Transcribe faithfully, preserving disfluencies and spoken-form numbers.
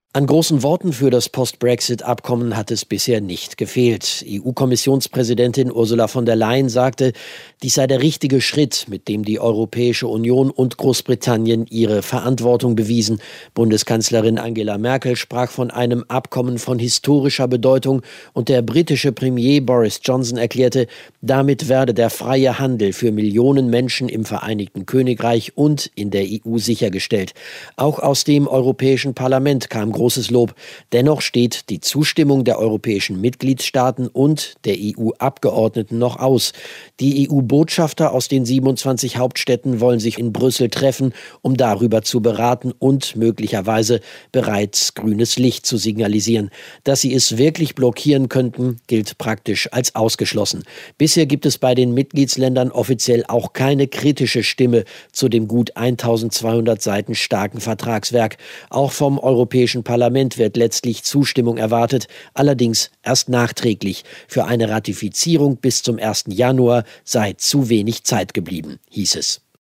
An großen Worten für das Post-Brexit-Abkommen hat es bisher nicht gefehlt. E U-Kommissionspräsidentin Ursula von der Leyen sagte, dies sei der richtige Schritt, mit dem die Europäische Union und Großbritannien ihre Verantwortung bewiesen. Bundeskanzlerin Angela Merkel sprach von einem Abkommen von historischer Bedeutung und der britische Premier Boris Johnson erklärte, damit werde der freie Handel für Millionen Menschen im Vereinigten Königreich und in der E U sichergestellt. Auch aus dem Europäischen Parlament kam großes Lob. Dennoch steht die Zustimmung der europäischen Mitgliedstaaten und der E U-Abgeordneten noch aus. Die E U-Botschafter aus den siebenundzwanzig Hauptstädten wollen sich in Brüssel treffen, um darüber zu beraten und möglicherweise bereits grünes Licht zu signalisieren. Dass sie es wirklich blockieren könnten, gilt praktisch als ausgeschlossen. Bisher gibt es bei den Mitgliedsländern offiziell auch keine kritische Stimme zu dem gut eintausendzweihundert Seiten starken Vertragswerk. Auch vom Europäischen Parlament wird letztlich Zustimmung erwartet, allerdings erst nachträglich. Für eine Ratifizierung bis zum ersten Januar sei zu wenig Zeit geblieben, hieß es.